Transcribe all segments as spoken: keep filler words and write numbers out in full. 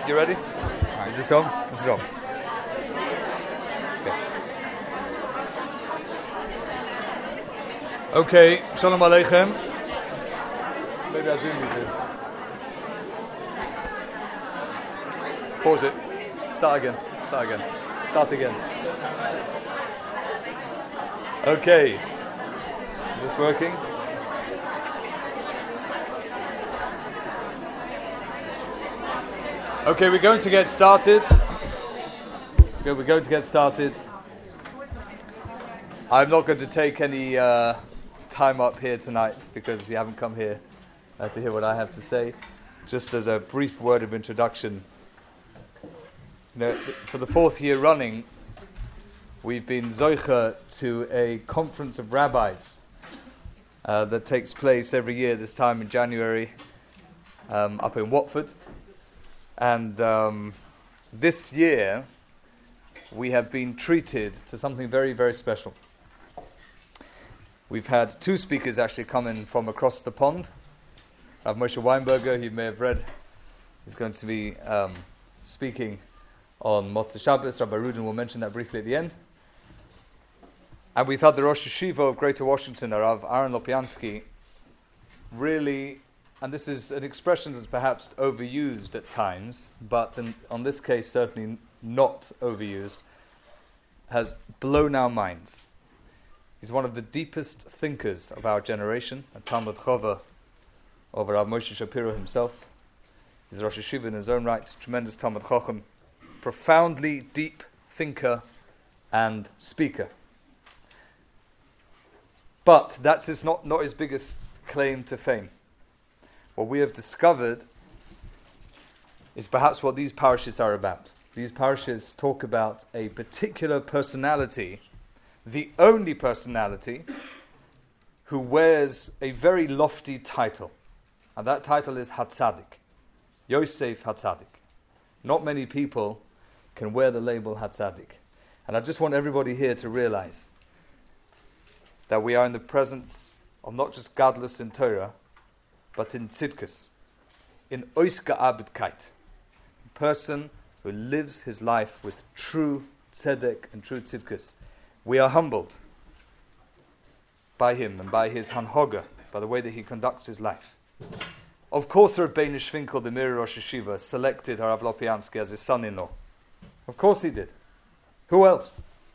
you ready? All right, is this on? This is on. Okay, Shalom Aleichem. Maybe I do need this. Pause it. Start again. Start again. Start again. Okay. Is this working? Okay, we're going to get started. Okay, we're going to get started. I'm not going to take any uh, time up here tonight because you haven't come here uh, to hear what I have to say. Just as a brief word of introduction, you know, for the fourth year running, we've been zoicha to a conference of rabbis uh, that takes place every year, this time in January, um, up in Watford. And um, this year, we have been treated to something very, very special. We've had two speakers actually come in from across the pond. Rav Moshe Weinberger, you may have read, is going to be um, speaking on Motzei Shabbos. Rabbi Rudin will mention that briefly at the end. And we've had the Rosh Yeshiva of Greater Washington, Rav Aaron Lopiansky, really, and this is an expression that's perhaps overused at times, but in, on this case certainly not overused, has blown our minds. He's one of the deepest thinkers of our generation, a Talmud Chova of Rav Moshe Shapiro himself. He's Rosh Yeshiva in his own right, tremendous Talmud Chacham, profoundly deep thinker and speaker. But that's his not, not his biggest claim to fame. What we have discovered is perhaps what these parashas are about. These parashas talk about a particular personality, the only personality who wears a very lofty title. And that title is Hatzadik. Yosef Hatzadik. Not many people can wear the label Hatzadik. And I just want everybody here to realize that we are in the presence of not just Gadlus in Torah, but in Tzidkus, in Ois Ge'abedkeit, a person who lives his life with true tzedek and true tzidkus. We are humbled by him and by his hanhoga, by the way that he conducts his life. Of course, Rabbeinu Shvinkel, the Mir Rosh Yeshiva, selected Harav Lopiansky as his son-in-law. Of course he did. Who else?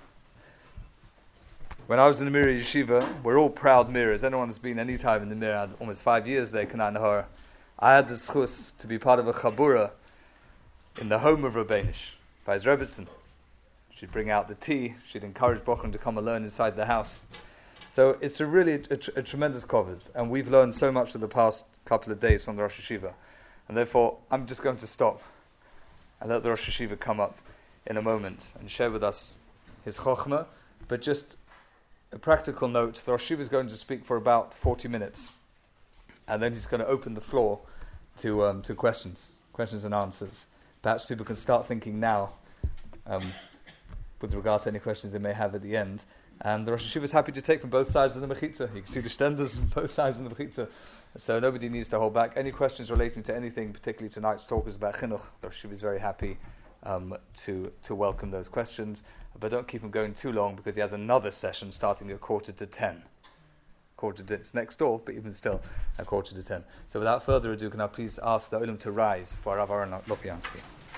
When I was in the Mir Yeshiva, we're all proud Mirrors. Anyone who's been any time in the Mir, I had almost five years there, Kanai Nahara. I had the schus to be part of a chabura in the home of Rabbeinu by his Rebbetzin. She'd bring out the tea. She'd encourage Bochum to come and learn inside the house. So it's a really a, a, a tremendous covet, and we've learned so much in the past couple of days from the Rosh Yeshiva. And therefore, I'm just going to stop and let the Rosh Yeshiva come up in a moment and share with us his chokhmah. But just a practical note, the Rosh Yeshiva is going to speak for about forty minutes, and then he's going to open the floor to um, to questions, questions and answers. Perhaps people can start thinking now um, with regard to any questions they may have at the end. And the Rosh Yeshiva is happy to take from both sides of the Mechitza. You can see the shtenders on both sides of the Mechitza. So nobody needs to hold back. Any questions relating to anything, particularly tonight's talk is about Chinuch, the Rosh Yeshiva is very happy um, to, to welcome those questions. But don't keep him going too long because he has another session starting at quarter to ten. Quarter to it's next door, but even still, a quarter to ten. So without further ado, can I please ask the Olim to rise for Rav Aaron Lopiansky.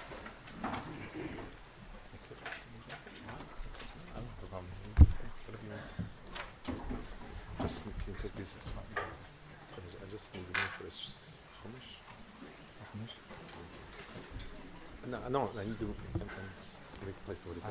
Just can you take these? I just need to know for this chumash. No, no, I need to and, and make a place to put it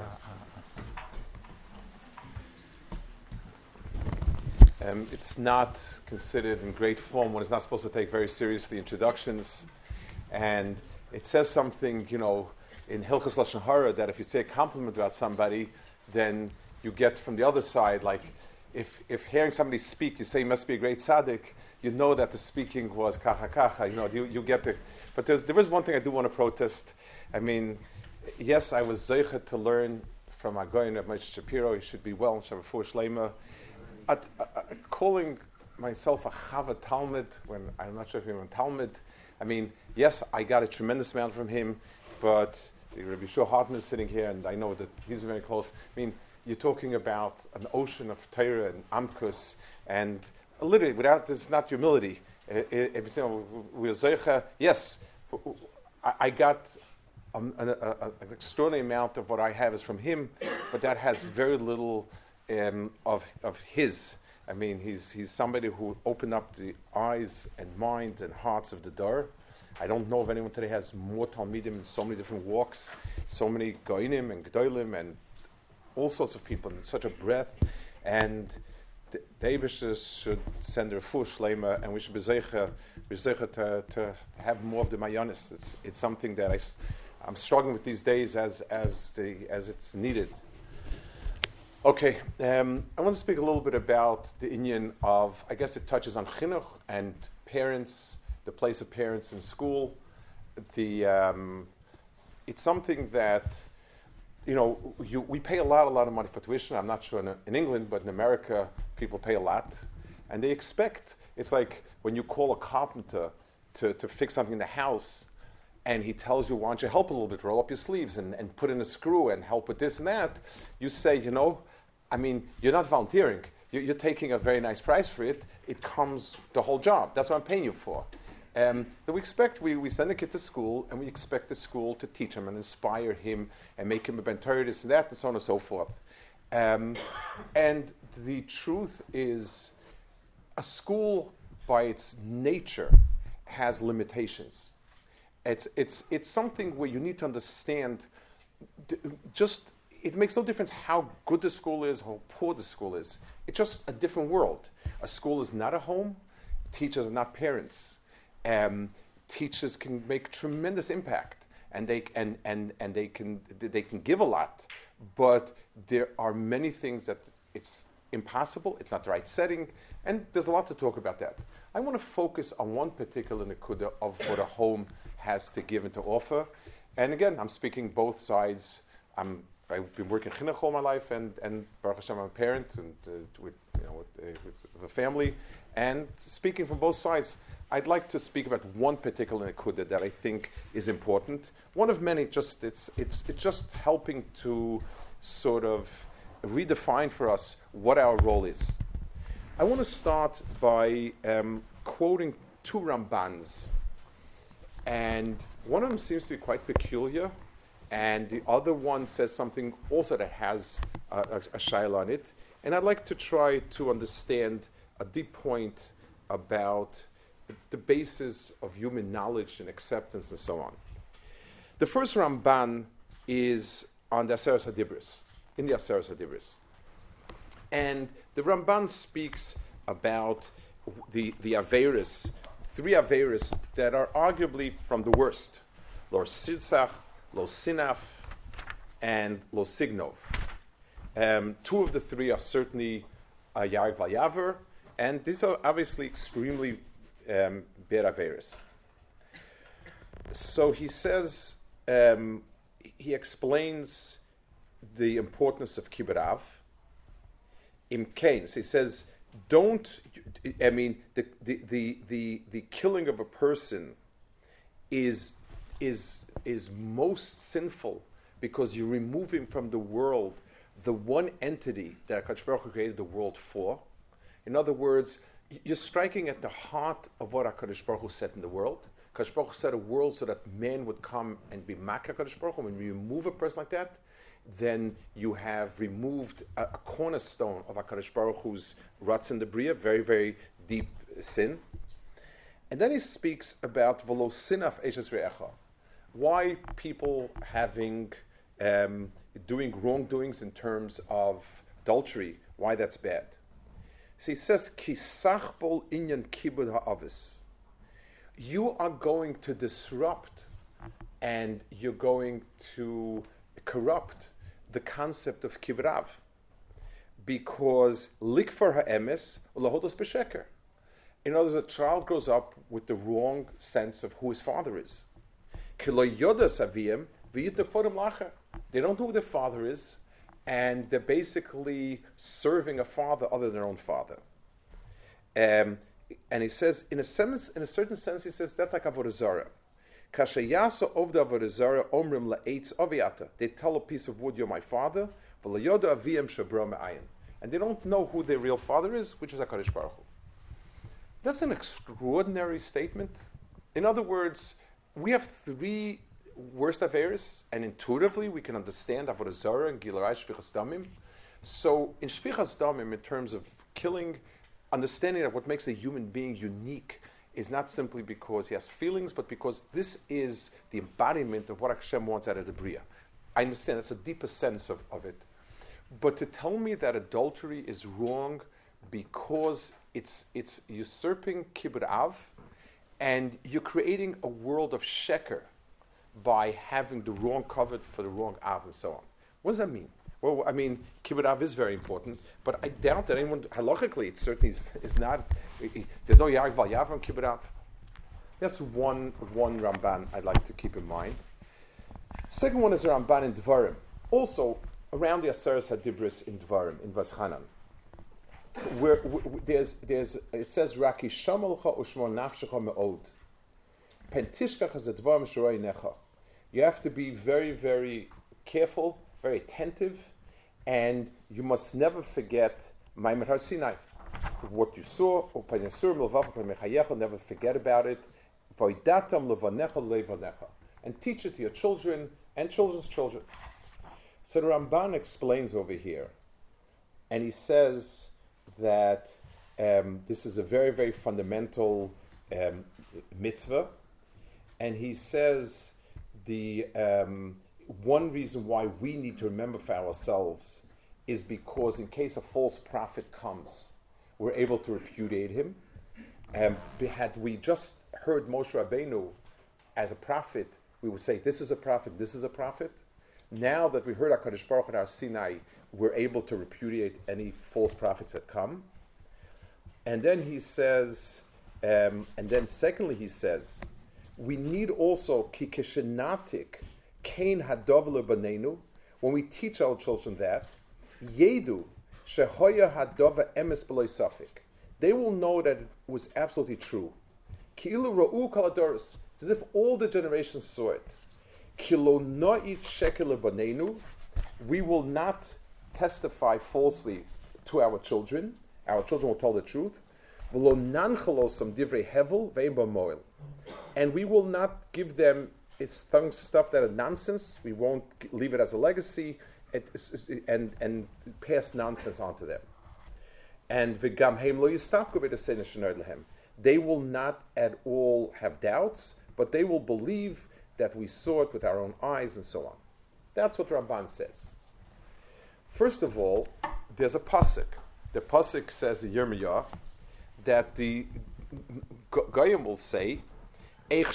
down. Um, it's not considered in great form. One is not supposed to take very seriously introductions, and it says something, you know, in Hilchos Lashon Hara that if you say a compliment about somebody, then you get from the other side, like if if hearing somebody speak, you say he must be a great tzaddik, you know that the speaking was kacha kacha. You know, you you get the. But there's, there is one thing I do want to protest. I mean, yes, I was zeicha to learn from Agoyin of Moshe Shapiro. He should be well. Shavafur Shleima. At, uh, uh, calling myself a Chava Talmud when I'm not sure if I'm a Talmud. I mean, yes, I got a tremendous amount from him. but Rabbi Shua Hartman is sitting here, and I know that he's very close. I mean, you're talking about an ocean of Torah and Amkus, and literally, without this, not humility. It, it, it, you know, we're zeicha. Yes, I, I got um, an, a, a, an extraordinary amount of what I have is from him, but that has very little um, of of his. I mean, he's he's somebody who opened up the eyes and minds and hearts of the Dor. I don't know of anyone today has more Talmidim in so many different walks, so many Goinim and Gdoilim and all sorts of people in such a breadth. And the Eibusher should send a refuah shleima, and we should be zeicha, be zeicha to, to have more of the Mayanis. It's it's something that I, I'm struggling with these days as as the as it's needed. Okay, um, I want to speak a little bit about the inyan of, I guess it touches on chinuch and parents, the place of parents in school. The um, it's something that, you know, you, we pay a lot, a lot of money for tuition. I'm not sure in, in England, but in America, people pay a lot. And they expect, it's like when you call a carpenter to, to fix something in the house, and he tells you, why don't you help a little bit, roll up your sleeves and, and put in a screw and help with this and that. You say, you know, I mean, you're not volunteering. You're, you're taking a very nice price for it. It comes the whole job. That's what I'm paying you for. Um, that we expect, we, we send a kid to school, and we expect the school to teach him and inspire him and make him a ben Torah, this and that, and so on and so forth. Um, and the truth is, a school, by its nature, has limitations. It's it's it's something where you need to understand. D- just it makes no difference how good the school is, how poor the school is. It's just a different world. A school is not a home. Teachers are not parents. Um, teachers can make tremendous impact, and they and and and they can they can give a lot, but there are many things that it's impossible. It's not the right setting, and there's a lot to talk about that. I want to focus on one particular nekuda of what a home has to give and to offer, and again, I'm speaking both sides. I'm I've been working chinuch all my life, and and Baruch Hashem, I'm a parent, and uh, with you know with, uh, with a family, and speaking from both sides. I'd like to speak about one particular nekuda that I think is important. One of many. Just it's it's it's just helping to sort of redefine for us what our role is. I want to start by um, quoting two Rambans, and one of them seems to be quite peculiar, and the other one says something also that has a, a, a shaila on it. And I'd like to try to understand a deep point about the basis of human knowledge and acceptance and so on. The first Ramban is on the Aseres HaDibros, in the Aseres HaDibros. And the Ramban speaks about the, the Averis, three Averis that are arguably from the worst. Lo Sirzach, Lo Sinaf, and Lo Signov. Um, two of the three are certainly uh, Yarek Valyaver, and these are obviously extremely Um, Ber Averis. So he says, um, he explains the importance of Kibbur Av. Im Kain, so he says, don't, I mean, the, the, the, the, the killing of a person is, is, is most sinful because you remove him from the world, the one entity that HaKadosh Baruch Hu created the world for. In other words, you're striking at the heart of what HaKadosh Baruch Hu set in the world. HaKadosh Baruch Hu set a world so that man would come and be Mak HaKadosh Baruch Hu. When you remove a person like that, then you have removed a, a cornerstone of HaKadosh Baruch Hu's Ratz in the Bria, very, very deep sin. And then he speaks about V'lo Sinaf Eishes Re'echa. Why people having, um, doing wrongdoings in terms of adultery, why that's bad. So he says, Kisachbol inyan kibud ha'avis. You are going to disrupt and you're going to corrupt the concept of kibud av. Because likfar ha'emes ulahodos b'sheker. In other words, a child grows up with the wrong sense of who his father is. Kilo yodas aviyim v'yitnu kvodem lacher. They don't know who their father is, and they're basically serving a father other than their own father. Um, and he says, in a sense, in a certain sense, he says that's like avodah zarah. Kashayasa ovda avodah omrim la'etz aviata. They tell a piece of wood, you're my father. V'layoda aviyem shabra me'ayin. And they don't know who their real father is, which is HaKadosh Baruch Hu. That's an extraordinary statement. In other words, we have three worst averes, and intuitively we can understand avodah zarah and gilurai shfichas damim. So in shfichas damim, in terms of killing, understanding that what makes a human being unique is not simply because he has feelings, but because this is the embodiment of what Hashem wants out of the Bria. I understand that's a deeper sense of, of it. But to tell me that adultery is wrong because it's it's usurping kibbud av, and you're creating a world of sheker by having the wrong covered for the wrong av and so on. What does that mean? Well, I mean, kibbud av is very important, but I doubt that anyone, halachically, it certainly is, is not, it, it, there's no yarek val yav on kibbud av. That's one, one Ramban I'd like to keep in mind. Second one is a Ramban in Dvarim. Also, around the Aseres HaDibros in Dvarim, in Vaschanan, where, where there's, there's, it says, Raki shamalcha ushmor nafshecha me'od. Pentishkach has a dvarim shorei necha. You have to be very, very careful, very attentive, and you must never forget Maimer Har Sinai. What you saw, never forget about it. And teach it to your children and children's children. So the Ramban explains over here, and he says that um, this is a very, very fundamental um, mitzvah, and he says the um, one reason why we need to remember for ourselves is because in case a false prophet comes, we're able to repudiate him. Um, had we just heard Moshe Rabbeinu as a prophet, we would say, this is a prophet, this is a prophet. Now that we heard HaKadosh Baruch Hu at our Sinai, we're able to repudiate any false prophets that come. And then he says, um, and then secondly he says, we need also ki keshenatik kein hadov lebanenu, when we teach our children that, yedu shehoya hadova emes b'loy safik, they will know that it was absolutely true. Ki'ilu ra'u kol hadoros, it's as if all the generations saw it. Kilo no'it shekel lebanenu, we will not testify falsely to our children. Our children will tell the truth. V'lo nanchalosam divrei hevel ve'im b'moil, and we will not give them it's stuff that is nonsense. We won't leave it as a legacy and and pass nonsense on to them. And v'gam heim lo yistapku b'desei neshenor lehem, they will not at all have doubts, but they will believe that we saw it with our own eyes and so on. That's what Ramban says. First of all, there's a pasuk. The pasuk says in Yirmiyah that the Goyim will say, our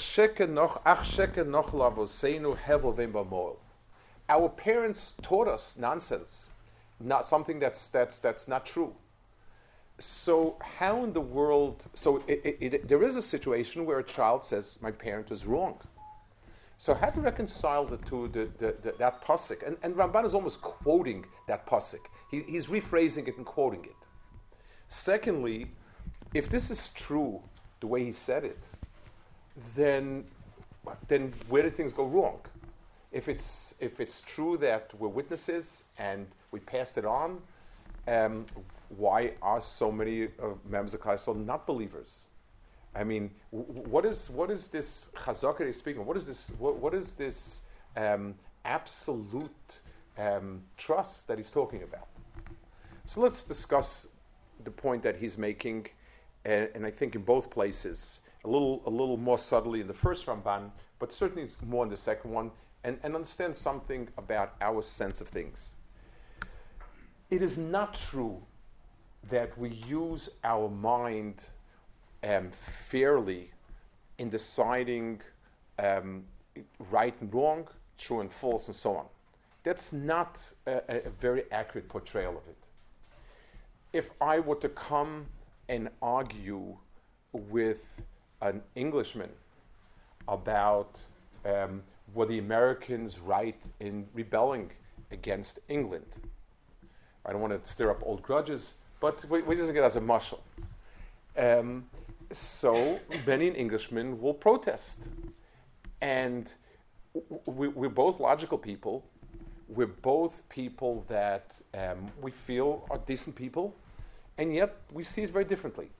parents taught us nonsense, not something that's that's that's not true. So how in the world? So it, it, it, there is a situation where a child says, "My parent was wrong." So how to reconcile the two, the, the, the, that pasuk? And, and Ramban is almost quoting that pasuk. He, he's rephrasing it and quoting it. Secondly, if this is true, the way he said it, then then where did things go wrong? If it's if it's true that we're witnesses and we passed it on, um, why are so many uh, members of Klal Yisrael not believers? I mean, w- what is what is this chazaka he's speaking? What is this? What, what is this um, absolute um, trust that he's talking about? So let's discuss the point that he's making, and, and I think in both places. A little, a little more subtly in the first Ramban, but certainly more in the second one, and, and understand something about our sense of things. It is not true that we use our mind um, fairly in deciding um, right and wrong, true and false, and so on. That's not a, a very accurate portrayal of it. If I were to come and argue with an Englishman about um, were the Americans right in rebelling against England. I don't want to stir up old grudges, but we, we just get it as a mashal. Um, so many Englishmen will protest. And we, we're both logical people. We're both people that um, we feel are decent people, and yet we see it very differently.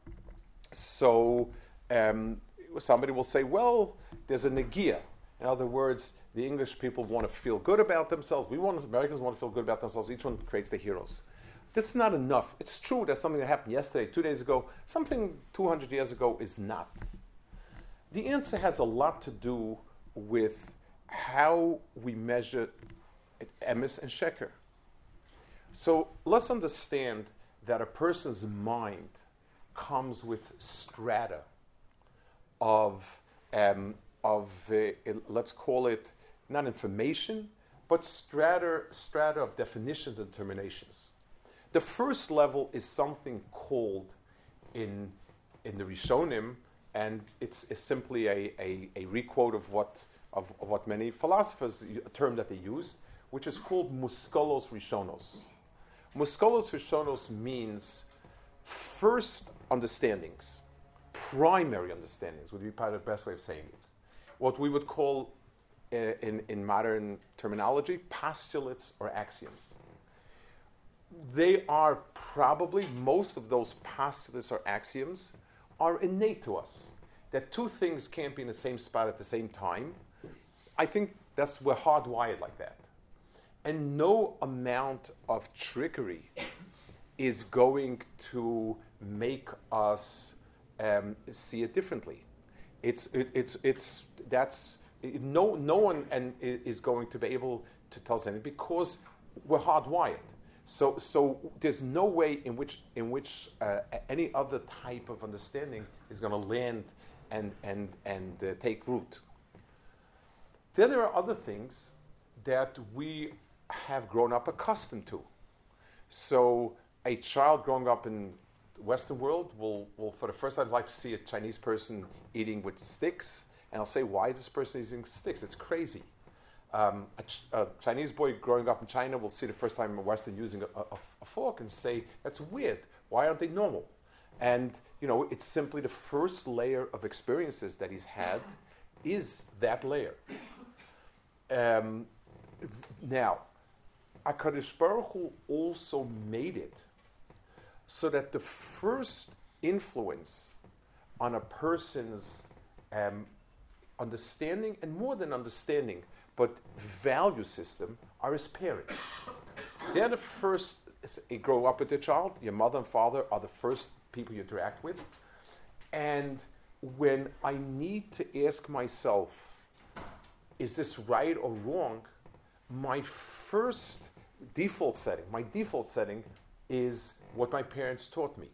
So um, somebody will say, well, there's a negia. In other words, the English people want to feel good about themselves. We want, Americans want to feel good about themselves. Each one creates the heroes. That's not enough. It's true that something that happened yesterday, two days ago, something two hundred years ago is not. The answer has a lot to do with how we measure emes and sheker. So let's understand that a person's mind comes with strata of, um, of uh, let's call it not information, but strata, strata of definitions and determinations. The first level is something called in, in the Rishonim, and it's, it's simply a, a, a requote of what, of, of what many philosophers, a term that they use, which is called muskolos rishonos. Muskolos rishonos means first understandings, primary understandings would be probably the best way of saying it. What we would call, uh, in, in modern terminology, postulates or axioms. They are probably, most of those postulates or axioms are innate to us. That two things can't be in the same spot at the same time. I think that's, we're hardwired like that. And no amount of trickery is going to make us um, see it differently. It's, it, it's, it's, that's, it, no, no one and, is going to be able to tell us anything because we're hardwired. So, so there's no way in which, in which uh, any other type of understanding is going to land and, and, and uh, take root. Then there are other things that we have grown up accustomed to. So a child growing up in the Western world will, will for the first time in life, see a Chinese person eating with sticks, and I'll say, why is this person using sticks? It's crazy. Um, a, Ch- a Chinese boy growing up in China will see the first time a Western using a, a, a fork and say, that's weird. Why aren't they normal? And, you know, it's simply the first layer of experiences that he's had is that layer. Um, now, HaKadosh Baruch Hu also made it so that the first influence on a person's um, understanding, and more than understanding, but value system, are his parents. They're the first, you grow up with a child, your mother and father are the first people you interact with. And when I need to ask myself, is this right or wrong, my first default setting, my default setting is what my parents taught me.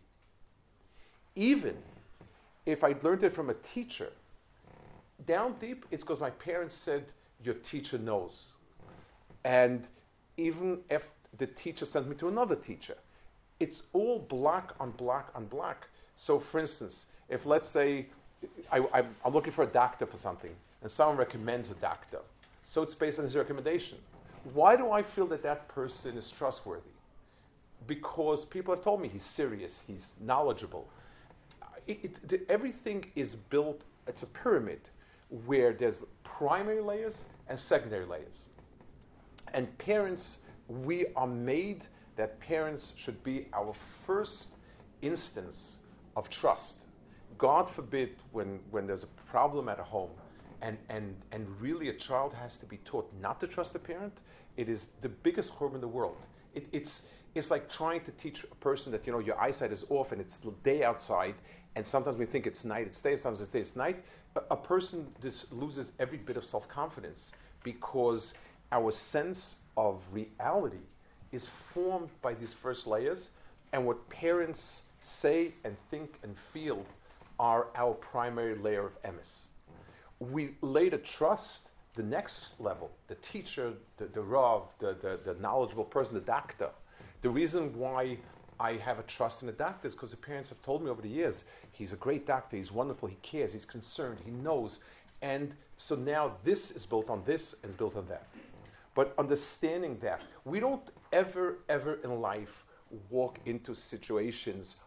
Even if I learned it from a teacher, down deep, it's because my parents said, your teacher knows. And even if the teacher sent me to another teacher, it's all block on block on block. So for instance, if let's say I, I, I'm looking for a doctor for something, and someone recommends a doctor, so it's based on his recommendation. Why do I feel that that person is trustworthy? Because people have told me he's serious, he's knowledgeable. It, it, the, everything is built, it's a pyramid, where there's primary layers and secondary layers. And parents, we are made that parents should be our first instance of trust. God forbid when, when there's a problem at a home and, and, and really a child has to be taught not to trust a parent, it is the biggest harm in the world. It, it's, it's like trying to teach a person that, you know, your eyesight is off and it's day outside, and sometimes we think it's night, it's day, sometimes it's day, it's night. A, a person just loses every bit of self-confidence because our sense of reality is formed by these first layers, and what parents say and think and feel are our primary layer of emes. We later trust the next level, the teacher, the, the Rav, the, the, the knowledgeable person, the doctor. The reason why I have a trust in a doctor is because the parents have told me over the years, he's a great doctor, he's wonderful, he cares, he's concerned, he knows. And so now this is built on this and built on that. But understanding that, we don't ever, ever in life walk into situations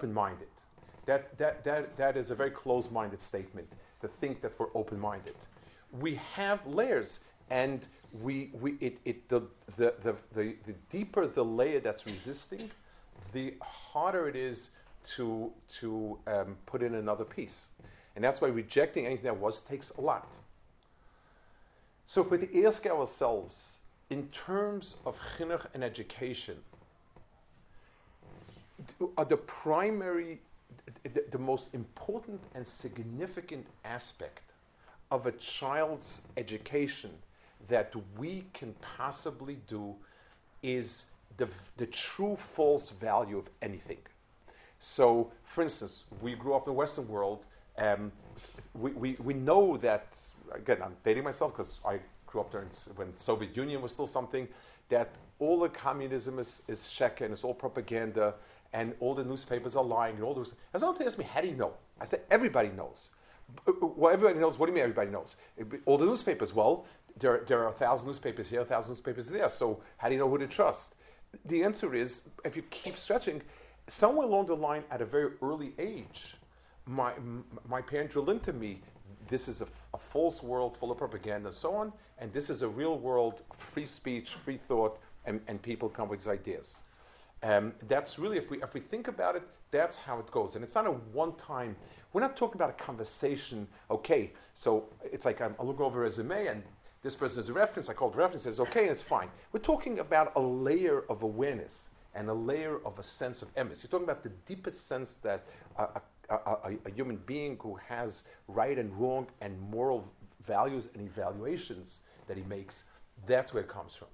open-minded. That, that, that, that is a very closed-minded statement, to think that we're open-minded. we have layers, and we we it, it the, the, the, the, the deeper the layer that's resisting, the harder it is to to um, put in another piece. And that's why rejecting anything that was takes a lot. So if we ask ourselves, in terms of chinuch and education, are the primary, the, the most important and significant aspect of a child's education that we can possibly do is the, the true false value of anything. So, for instance, we grew up in the Western world. Um, we, we, we know that, again, I'm dating myself because I grew up during when the Soviet Union was still something, that all the communism is, is sheker and it's all propaganda and all the newspapers are lying and all those. As long as they ask me, how do you know? I said, everybody knows. Well, everybody knows. What do you mean everybody knows? All the newspapers, well, there, there are a thousand newspapers here, a thousand newspapers there, so how do you know who to trust? The answer is, if you keep stretching, somewhere along the line at a very early age, my my parents drilled into me, this is a, a false world full of propaganda and so on, and this is a real world, free speech, free thought, and, and people come with these ideas. Um, that's really, if we if we think about it, that's how it goes. And it's not a one-time, we're not talking about a conversation, okay, so it's like um, I look over a resume and this person is a reference, I call it reference, says okay, and it's fine. We're talking about a layer of awareness and a layer of a sense of emes. You're talking about the deepest sense that a, a, a, a human being who has right and wrong and moral values and evaluations that he makes, that's where it comes from.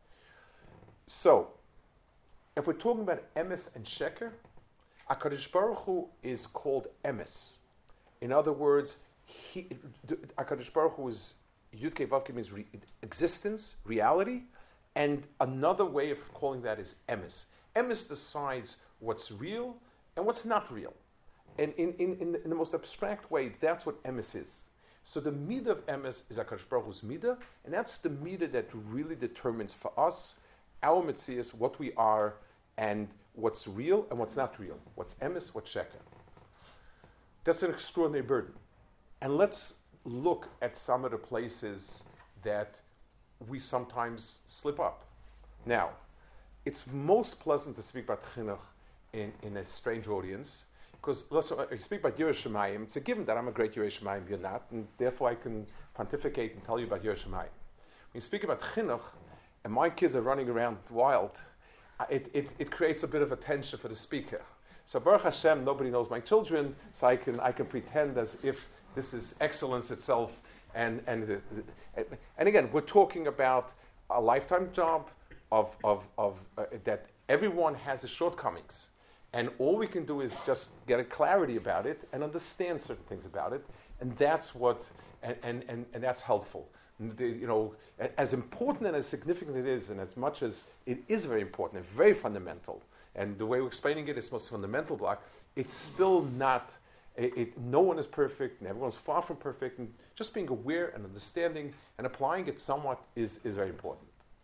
So, if we're talking about emes and sheker, HaKadosh Baruch Hu is called emes. In other words, he, HaKadosh Baruch Hu is Yud Kei Vav Kei means re- existence, reality, and another way of calling that is emes. Emes decides what's real and what's not real. And in, in, in, the, in the most abstract way, that's what emes is. So the midah of emes is HaKadosh Baruch Hu's midah, and that's the midah that really determines for us, our metzius, what we are, and what's real and what's not real. What's emes, what's sheker. That's an extraordinary burden. And let's look at some of the places that we sometimes slip up. Now, it's most pleasant to speak about chinuch in, in a strange audience, because let's uh, speak about Yiras Shamayim. It's a given that I'm a great Yiras Shamayim, you're not, and therefore I can pontificate and tell you about Yiras Shamayim. When you speak about chinuch, and my kids are running around wild, it, it, it creates a bit of a tension for the speaker. So Baruch Hashem, nobody knows my children, so I can I can pretend as if this is excellence itself. And and and again, we're talking about a lifetime job of of of uh, that everyone has its shortcomings, and all we can do is just get a clarity about it and understand certain things about it, and that's what and and and, and that's helpful. The, you know, as important and as significant it is, and as much as it is very important and very fundamental, and the way we're explaining it is most fundamental block, it's still not. It, it, no one is perfect, and everyone's far from perfect, and just being aware and understanding and applying it somewhat is, is very important.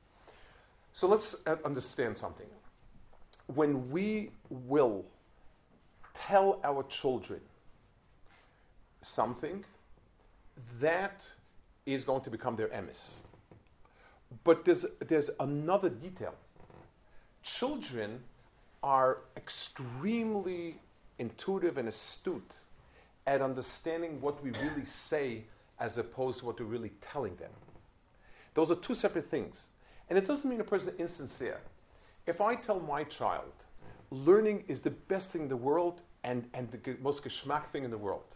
So let's uh, understand something. When we will tell our children something, that is going to become their emes. But there's, there's another detail. Children are extremely intuitive and astute at understanding what we really say as opposed to what we're really telling them. Those are two separate things. And it doesn't mean a person is insincere. If I tell my child, learning is the best thing in the world and, and the g- most geschmack thing in the world,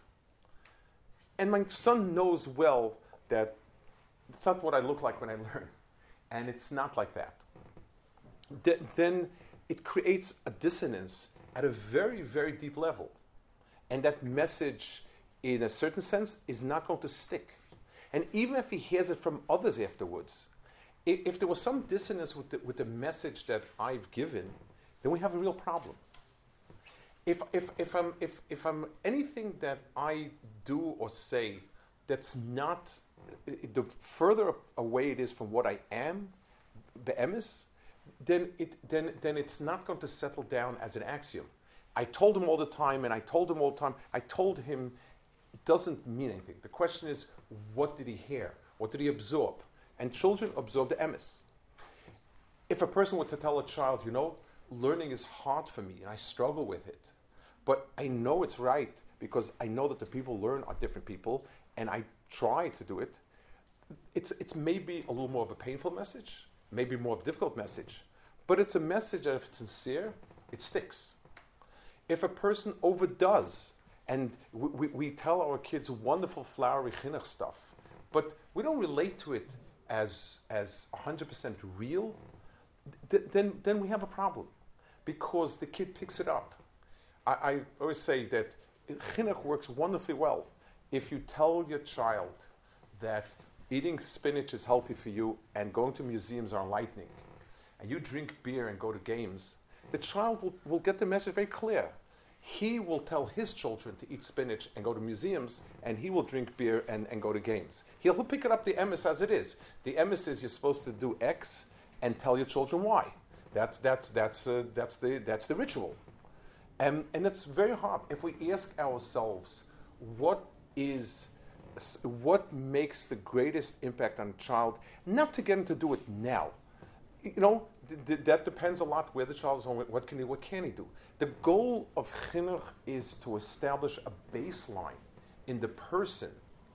and my son knows well that it's not what I look like when I learn, and it's not like that, Th- then it creates a dissonance at a very, very deep level. And that message, in a certain sense, is not going to stick. And even if he hears it from others afterwards, if, if there was some dissonance with the, with the message that I've given, then we have a real problem. If, if, if, I'm, if, if I'm anything that I do or say that's not, the further away it is from what I am, the emes, then it then then it's not going to settle down as an axiom. I told him all the time, and I told him all the time. I told him it doesn't mean anything. The question is, what did he hear? What did he absorb? And children absorb the emes. If a person were to tell a child, you know, learning is hard for me and I struggle with it, but I know it's right because I know that the people learn are different people and I try to do it, it's, it's maybe a little more of a painful message, maybe more of a difficult message, but it's a message that if it's sincere, it sticks. If a person overdoes, and we, we, we tell our kids wonderful flowery chinuch stuff, but we don't relate to it as, as one hundred percent real, th- then, then we have a problem. Because the kid picks it up. I, I always say that chinuch works wonderfully well. If you tell your child that eating spinach is healthy for you and going to museums are enlightening, and you drink beer and go to games, the child will, will get the message very clear. He will tell his children to eat spinach and go to museums, and he will drink beer and, and go to games. He'll, he'll pick it up the emes as it is. The emes is you're supposed to do X and tell your children why. That's that's that's uh, that's the that's the ritual, and and it's very hard. If we ask ourselves, what is what makes the greatest impact on a child? Not to get him to do it now, you know, th- th- that depends a lot where the child is. On what can he what can he do? The goal of chinuch is to establish a baseline in the person.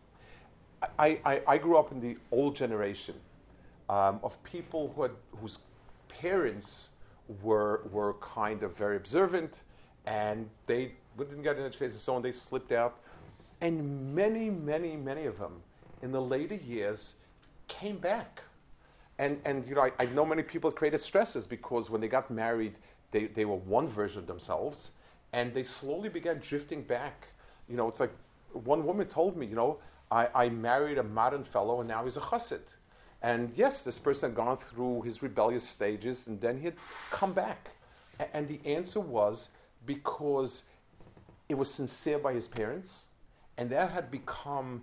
I I, I grew up in the old generation um, of people who had whose parents were were kind of very observant, and they didn't get an education, so on. They slipped out, and many, many, many of them in the later years came back, and and you know I, I know many people created stresses because when they got married, they they were one version of themselves, and they slowly began drifting back. You know, it's like one woman told me, you know, I, I married a modern fellow, and now he's a chassid. And yes, this person had gone through his rebellious stages, and then he had come back. A- and the answer was because it was sincere by his parents, and that had become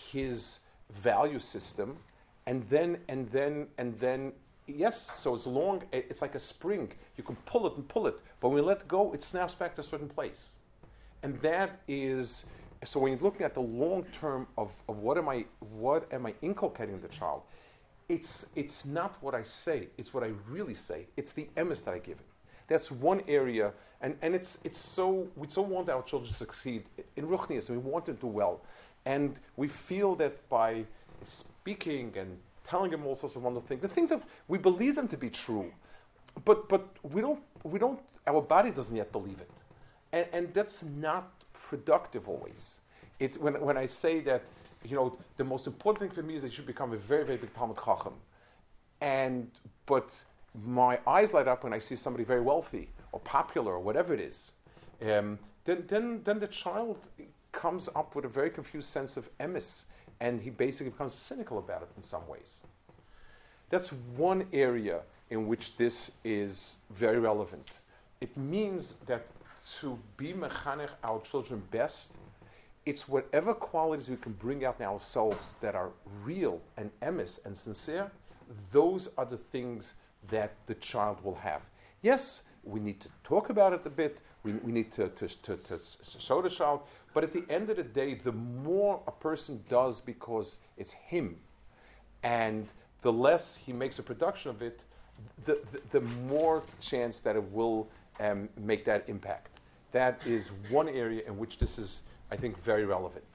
his value system. And then, and then, and then, yes, so as long, it's like a spring. You can pull it and pull it, but when you let go, it snaps back to a certain place. And that is, so when you're looking at the long term of, of what am I, what am I inculcating in the child, It's it's not what I say, it's what I really say. It's the emes that I give it. That's one area, and, and it's it's so we so want our children to succeed in ruchnius, and we want them to do well. And we feel that by speaking and telling them all sorts of wonderful things, the things that we believe them to be true, but but we don't we don't our body doesn't yet believe it. And, and that's not productive always. It when when I say that, you know, the most important thing for me is that you should become a very, very big Talmud Chacham. And, but my eyes light up when I see somebody very wealthy or popular or whatever it is. Um, then, then, then the child comes up with a very confused sense of emes, and he basically becomes cynical about it in some ways. That's one area in which this is very relevant. It means that to be mechanech our children best, it's whatever qualities we can bring out in ourselves that are real and emes and sincere, those are the things that the child will have. Yes, we need to talk about it a bit, we, we need to, to, to, to show the child, but at the end of the day, the more a person does because it's him, and the less he makes a production of it, the, the, the more chance that it will um, make that impact. That is one area in which this is, I think, very relevant.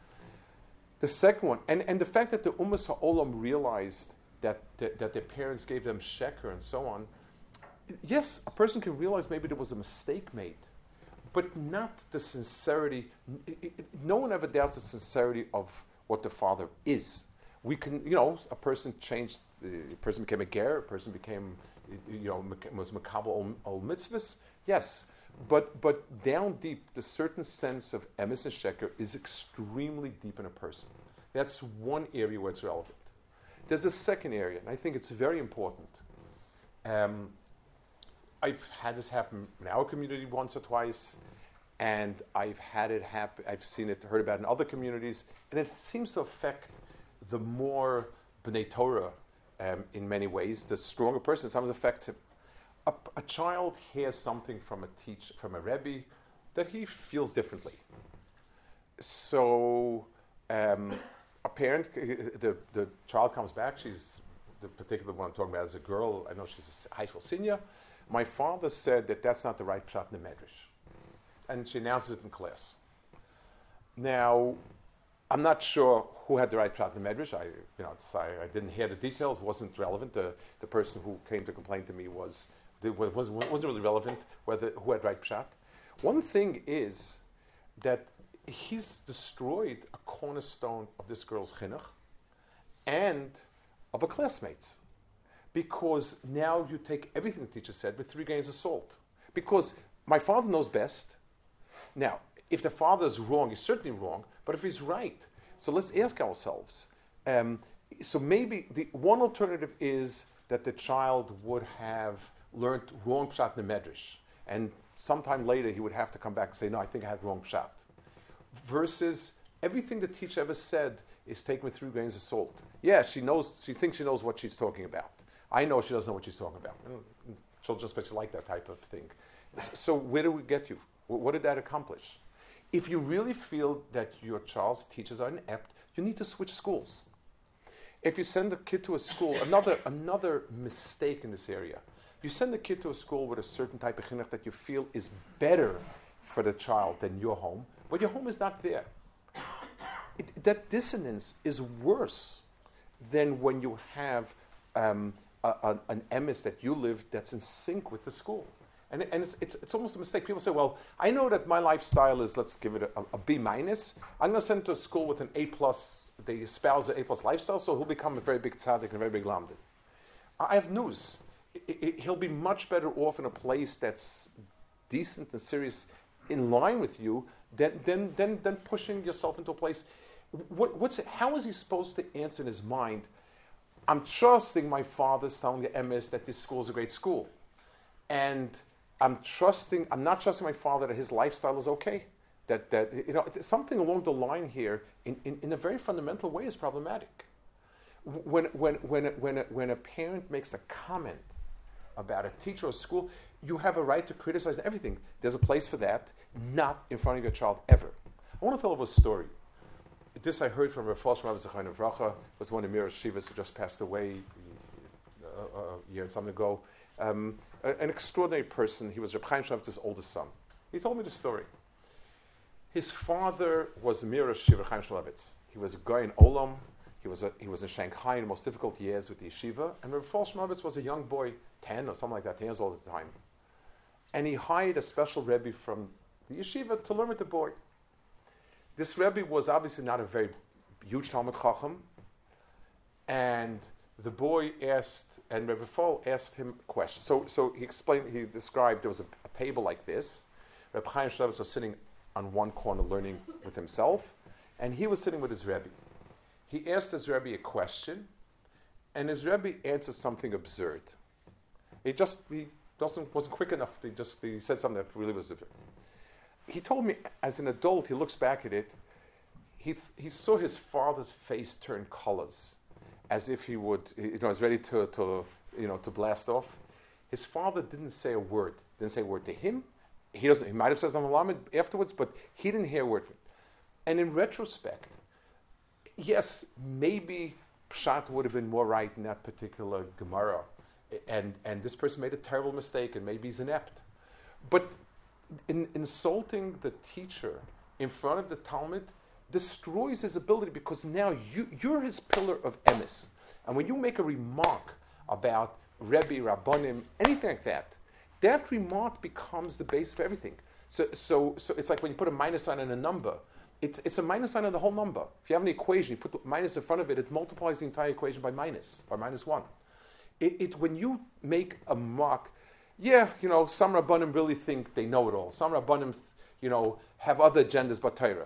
The second one, and, and the fact that the Ummas HaOlam realized that, that that their parents gave them sheker and so on, yes, a person can realize maybe there was a mistake made, but not the sincerity. It, it, no one ever doubts the sincerity of what the father is. We can, you know, a person changed, a person became a ger, a person became, you know, was makabel ol mitzvahs, yes. But but down deep, the certain sense of emes and sheker is extremely deep in a person. That's one area where it's relevant. There's a second area, and I think it's very important. Um, I've had this happen in our community once or twice, and I've had it happen. I've seen it, heard about it in other communities, and it seems to affect the more B'nai Torah um, in many ways. The stronger person, sometimes affects him. A, a child hears something from a teacher, from a rebbe, that he feels differently. So, um, a parent, the, the child comes back, she's, the particular one I'm talking about is a girl, I know she's a high school senior. My father said that that's not the right pshat in the medrash. And she announces it in class. Now, I'm not sure who had the right pshat in the medrash. I, you know, it's, I, I didn't hear the details, wasn't relevant. The, the person who came to complain to me was, wasn't, wasn't really relevant whether, who had right pshat. One thing is that he's destroyed a cornerstone of this girl's chinuch and of her classmates. Because now you take everything the teacher said with three grains of salt. Because my father knows best. Now, if the father is wrong, he's certainly wrong, but if he's right, so let's ask ourselves. Um, so maybe the one alternative is that the child would have learned wrong pshat in the medrash, and sometime later he would have to come back and say, no, I think I had wrong pshat. Versus everything the teacher ever said is taken with three grains of salt. Yeah, she knows. She thinks she knows what she's talking about. I know she doesn't know what she's talking about. Children especially like that type of thing. So where do we get you? What did that accomplish? If you really feel that your child's teachers are inept, you need to switch schools. If you send a kid to a school, another another mistake in this area, you send a kid to a school with a certain type of chinuch that you feel is better for the child than your home, but your home is not there. It, that dissonance is worse than when you have um, a, a, an emes that you live that's in sync with the school. And, and it's, it's, it's almost a mistake. People say, well, I know that my lifestyle is, let's give it a, a B minus. I'm going to send him to a school with an A plus. They espouse the A plus lifestyle, so he'll become a very big tzaddik and a very big lamdan. I have news. It, it, he'll be much better off in a place that's decent and serious in line with you than, than, than, than pushing yourself into a place. What, what's it, how is he supposed to answer in his mind, I'm trusting my father's telling the emes that this school is a great school. And I'm trusting, I'm not trusting my father that his lifestyle is okay. That, that you know, something along the line here in, in, in a very fundamental way is problematic. When, when, when, when, a, when a parent makes a comment about a teacher or school, you have a right to criticize everything. There's a place for that, not in front of your child ever. I want to tell you a story. This I heard from Rav Falshman Rabbi Zechariah Nevracha, was one of Mir Shivas who just passed away a, a year and something ago. Um, an extraordinary person. He was Reb Chaim Shlomo's oldest son. He told me the story. His father was Mir Shiva Chaim Shlomo. He was a guy in Olam. He was a, he was in Shanghai in the most difficult years with the yeshiva. And Reb Falshman was a young boy, ten or something like that, ten years old at the time. And he hired a special Rebbe from the yeshiva to learn with the boy. This Rebbe was obviously not a very huge Talmud Chacham, and the boy asked, and Rebbe Fall asked him questions. So, so he explained, he described there was a, a table like this. Reb Chaim Shlomo was sitting on one corner learning with himself, and he was sitting with his Rebbe. He asked his Rebbe a question, and his Rebbe answered something absurd. He just he doesn't wasn't quick enough. He just he said something that really was absurd. He told me, as an adult, he looks back at it, he he saw his father's face turn colors, as if he would, you know, was ready to, to, you know, to blast off. His father didn't say a word, didn't say a word to him. He doesn't. He might have said something afterwards, but he didn't hear a word. And in retrospect, yes, maybe Pshat would have been more right in that particular Gemara, and and this person made a terrible mistake, and maybe he's inept. But in, insulting the teacher in front of the Talmud destroys his ability, because now you, you're his pillar of emes. And when you make a remark about Rebbe, Rabbanim, anything like that, that remark becomes the base for everything. So, so, so it's like when you put a minus sign on a number, it's, it's a minus sign on the whole number. If you have an equation, you put the minus in front of it, it multiplies the entire equation by minus, by minus one. It, it when you make a mark, yeah, you know, some Rabbanim really think they know it all. Some Rabbanim, you know, have other agendas but Torah.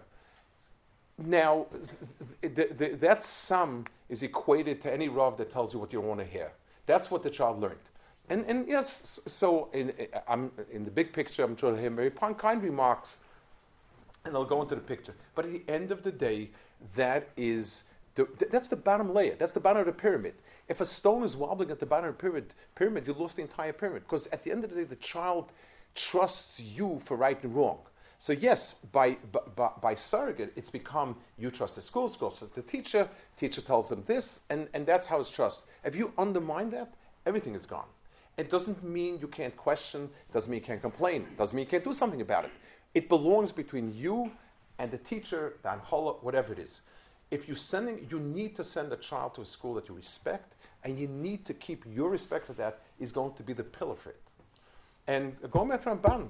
Now, th- th- th- that sum is equated to any Rav that tells you what you want to hear. That's what the child learned. And, and yes, so in, I'm, in the big picture, I'm trying to hear very kind remarks, and I'll go into the picture. But at the end of the day, that is the, that's the bottom layer. That's the bottom of the pyramid. If a stone is wobbling at the bottom of the pyramid, pyramid, you lost the entire pyramid. Because at the end of the day, the child trusts you for right and wrong. So yes, by, by, by surrogate, it's become you trust the school, school trusts the teacher, teacher tells them this, and, and that's how it's trust. If you undermine that, everything is gone. It doesn't mean you can't question, doesn't mean you can't complain, doesn't mean you can't do something about it. It belongs between you and the teacher, the anhola, whatever it is. If you're sending, you need to send a child to a school that you respect, and you need to keep your respect for that is going to be the pillar for it. And going back to Ramban,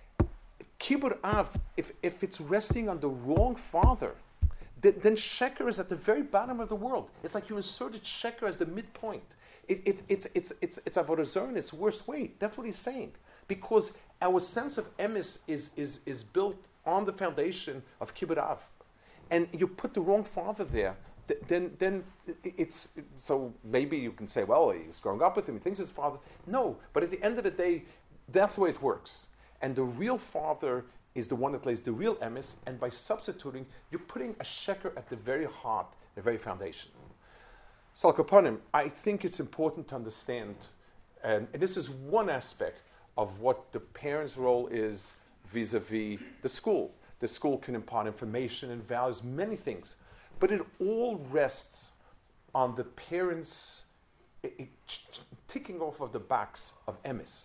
Kibbur Av, if, if it's resting on the wrong father, then, then Sheker is at the very bottom of the world. It's like you inserted Sheker as the midpoint. It, it, it's it's it's it's Avodah Zarah in its worst way. That's what he's saying. Because our sense of emes is is is built on the foundation of Kibbur Av. And you put the wrong father there, th- then then it's so maybe you can say, well, he's growing up with him, he thinks his father. No, but at the end of the day, that's the way it works. And the real father is the one that lays the real emes, and by substituting, you're putting a sheker at the very heart, the very foundation. So, Kapanim, I think it's important to understand, and, and this is one aspect of what the parent's role is vis-a-vis the school. The school can impart information and values, many things, but it all rests on the parents it, it, ticking off of the box of emes.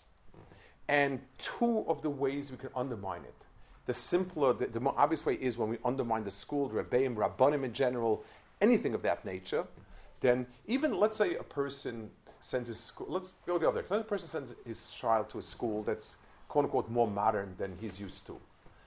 And two of the ways we can undermine it. The simpler, the, the more obvious way is when we undermine the school, the Rebbeim, Rabbanim in general, anything of that nature. Then even, let's say a person sends his school, let's go the other. Let's say a person sends his child to a school that's quote unquote more modern than he's used to.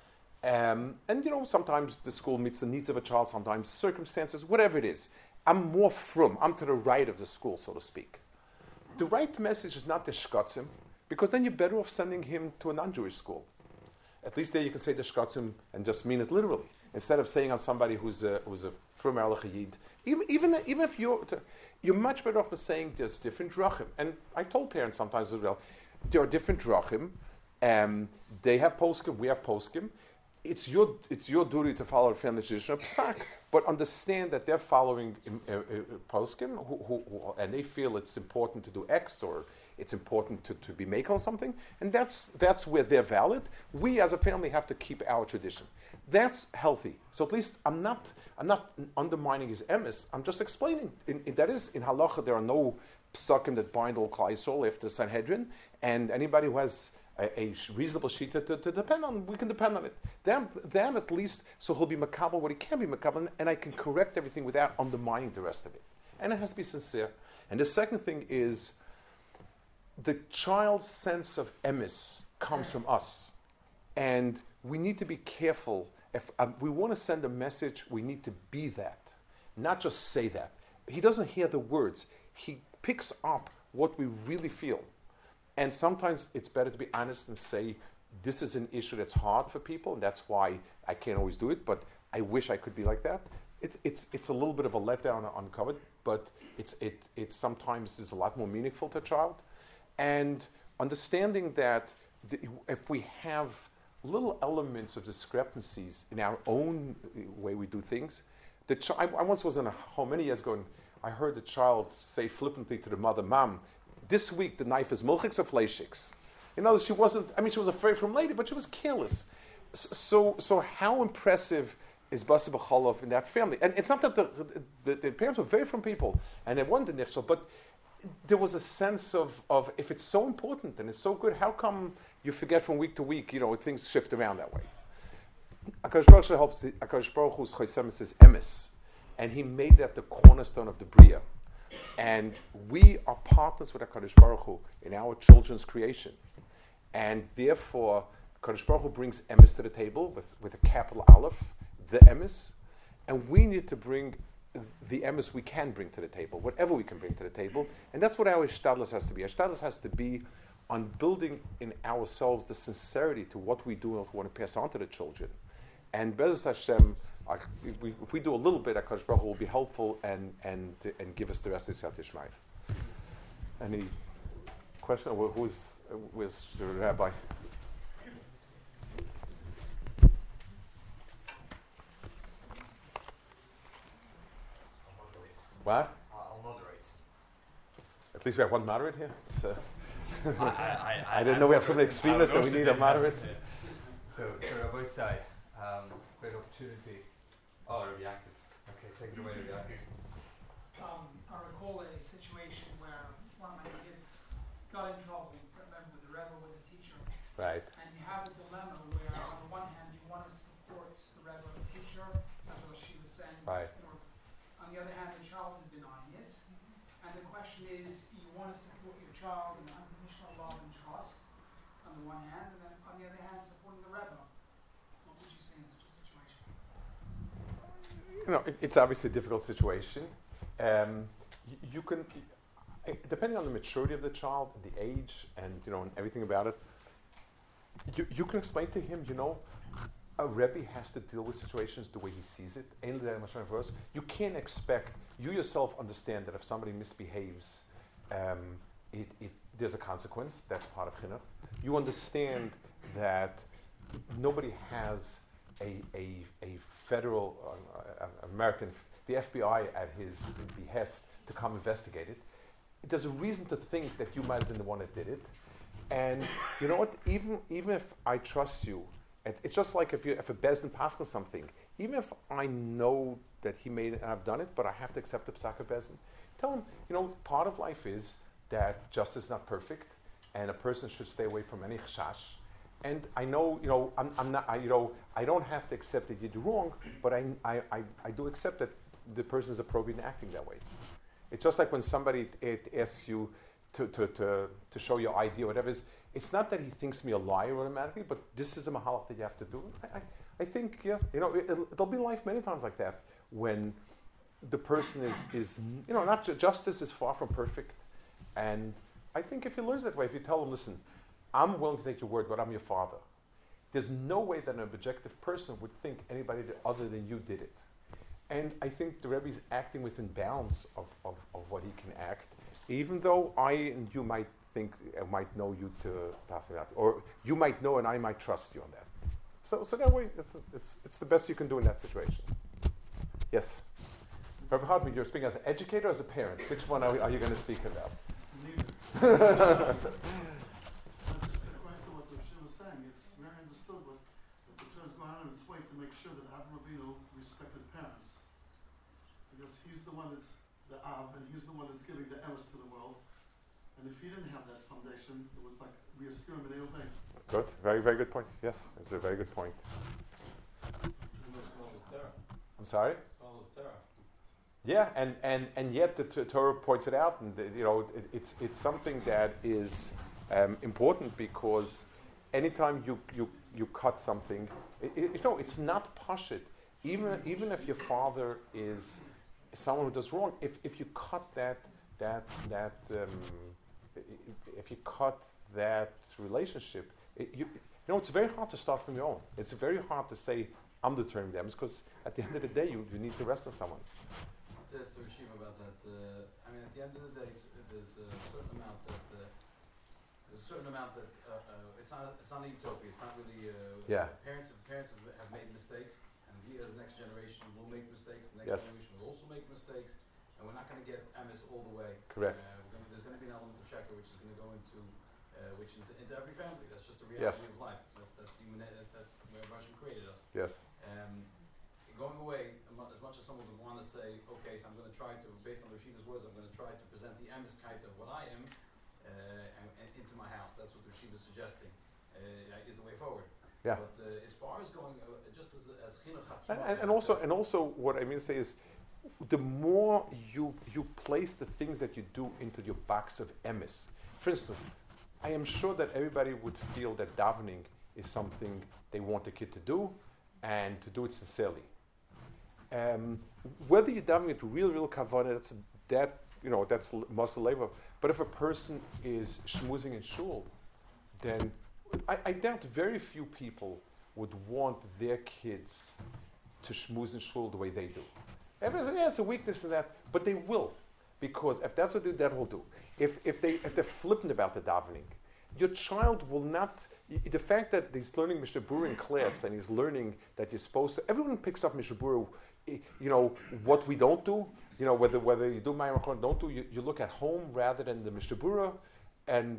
Um, and you know, sometimes the school meets the needs of a child, sometimes circumstances, whatever it is. I'm more from, I'm to the right of the school, so to speak. The right message is not the shkatzim, because then you're better off sending him to a non-Jewish school. At least there you can say the shkatzim and just mean it literally, instead of saying on somebody who's a, who's a from Erlich Yid. Even, even, even if you're, you're much better off than saying there's different drachim. And I've told parents sometimes as well, there are different drachim. Um, they have poskim, we have poskim. It's your, it's your duty to follow the family tradition of Pesach, but understand that they're following uh, uh, poskim, who, who, who, and they feel it's important to do X, or it's important to, to be making something, and that's that's where they're valid. We as a family have to keep our tradition. That's healthy. So at least I'm not I'm not undermining his emes. I'm just explaining. In, in, that is in halacha there are no psakim that bind all Klal Yisrael after Sanhedrin, and anybody who has a, a reasonable shita to, to depend on, we can depend on it. Then, then at least, so he'll be makabel what he can be makabel, and I can correct everything without undermining the rest of it. And it has to be sincere. And the second thing is, the child's sense of emes comes from us. And we need to be careful. If um, we want to send a message, we need to be that, not just say that. He doesn't hear the words. He picks up what we really feel. And sometimes it's better to be honest and say, this is an issue that's hard for people, and that's why I can't always do it, but I wish I could be like that. It, it's it's a little bit of a letdown uncovered, but it's it it sometimes is a lot more meaningful to a child. And understanding that the, if we have little elements of discrepancies in our own way we do things, the chi- I, I once was in a home many years ago, and I heard the child say flippantly to the mother, "Mom, this week the knife is milchiks or fleishiks." You know, she wasn't, I mean, she was afraid from lady, but she was careless. So, so how impressive is Basa B'Cholov in that family? And it's not that the, the, the parents were very from people, and they wanted the nichshel, but there was a sense of, of, if it's so important and it's so good, how come you forget from week to week, you know, things shift around that way? HaKadosh Baruch Hu helps, the HaKadosh Baruch Hu's Chosem says emes, and he made that the cornerstone of the Bria. And we are partners with HaKadosh Baruch Hu in our children's creation. And therefore, HaKadosh Baruch Hu brings emes to the table with, with a capital Aleph, the emes, and we need to bring the emes we can bring to the table, whatever we can bring to the table. And that's what our Ishtadlus has to be. Our Ishtadlus has to be on building in ourselves the sincerity to what we do and what we want to pass on to the children. And Be'ez Hashem, uh, if, we, if we do a little bit, HaKadosh Baruch Hu will be helpful and and and give us the rest of the Siyat Yishmael. Any question? Who's where's the rabbi? What? I'll moderate. At least we have one moderate here. So I, I, I, I didn't know we have so many extremists that we need a moderate. So, so Rabbi Sai, um, great opportunity. Oh, Rabbi Yaakov. Okay, take it away, Rabbi Yaakov. Um, I recall a situation where one of my kids got in trouble, remember, with the rebel, with the teacher. Right. And you have a dilemma where, on the one hand, you want to support the rebel and the teacher, as what she was saying. Right. Or, on the other hand, the child is denying it. And the question is, you want to support your child in unconditional love and trust, on the one hand, and then on the other hand, supporting the rebel. What would you say in such a situation? You know, it, it's obviously a difficult situation. Um, you, you can, depending on the maturity of the child, and the age, and you know, and everything about it, you, you can explain to him, you know, a Rebbe has to deal with situations the way he sees it. You can't expect, you yourself understand that if somebody misbehaves, um, it, it, there's a consequence. That's part of chinuch. You understand that nobody has a, a, a federal, uh, uh, American, the F B I at his behest to come investigate it. There's a reason to think that you might have been the one that did it. And you know what? Even even if I trust you, it, it's just like if you if a bezdin passes something. Even if I know that he made it and I've done it, but I have to accept the psak of bezdin. Tell him, you know, part of life is that justice is not perfect, and a person should stay away from any chashash. And I know, you know, I'm, I'm not, I, you know, I don't have to accept that you did wrong, but I, I, I, I do accept that the person is appropriate in acting that way. It's just like when somebody it asks you to, to, to, to show your I D or whatever it is, it's not that he thinks me a liar automatically, but this is a mahalach that you have to do. I, I, I think, yeah, you know, it, there'll be life many times like that when the person is, is you know, not ju- justice is far from perfect. And I think if he learns that way, if you tell him, listen, I'm willing to take your word, but I'm your father. There's no way that an objective person would think anybody other than you did it. And I think the Rebbe is acting within bounds of, of, of what he can act, even though I and you might think, uh, might know you to pass it out, or you might know and I might trust you on that. So, so that way, it's, it's, it's the best you can do in that situation. Yes? Rabbi Hartman, you're speaking as an educator or as a parent? Which one are, are you going to speak about? Neither. Saying, it's very understood what that the Torah is going out of its way to make sure that Avraham Avinu respected parents, because he's the one that's the Av, and he's the one that's giving the emes to the world. And if he didn't have that foundation, it would like be a steer in the way. Good, very, very good point. Yes, it's a very good point. I'm sorry. Yeah, and, and, and yet the t- Torah points it out, and the, you know it, it's it's something that is um, important because. Anytime you, you, you cut something, it, it, you know, it's not pashut. Even even if your father is someone who does wrong, if, if you cut that that that um, if you cut that relationship, it, you, you know, it's very hard to start from your own. It's very hard to say I'm determining them, because at the end of the day, you, you need to rest on someone. To ask the Rishiv about that. Uh, I mean, at the end of the day, there's a certain amount that. Uh, There's a certain amount that uh, uh, it's not it's not a utopia. It's not really. Uh, yeah. Parents parents have, have made mistakes, and we as the next generation will make mistakes. The next yes. generation will also make mistakes, and we're not going to get emes all the way. Correct. Uh, gonna, there's going to be an element of sheker which is going to go into uh, which into, into every family. That's just the reality yes. of life. That's that's human. That's where Hashem created us. Yes. Um, going away, as much as someone would want to say, okay, so I'm going to try to, based on the Rishiva's words, I'm going to try to present the emes kite of what I am. Uh, and, and into my house. That's what the Rishiva is suggesting. Uh, is the way forward. Yeah. But uh, as far as going, uh, just as as chinuch and, and, and also, and also, what I mean to say is, the more you you place the things that you do into your box of emes. For instance, I am sure that everybody would feel that davening is something they want the kid to do, and to do it sincerely. Um, whether you're davening with real, real kavanah, that's that. You know, that's muscle labor. But if a person is schmoozing in shul, then I, I doubt very few people would want their kids to schmooze in shul the way they do. Everybody says, yeah, it's a weakness in that, but they will. Because if that's what they do, that will do. If if they if they're flippant about the davening, your child will not. The fact that he's learning Mishnah Berurah in class and he's learning that you're supposed to. Everyone picks up Mishnah Berurah. You know what we don't do. You know whether whether you do Mayim or don't do. You, you look at home rather than the Mishnah Berurah, and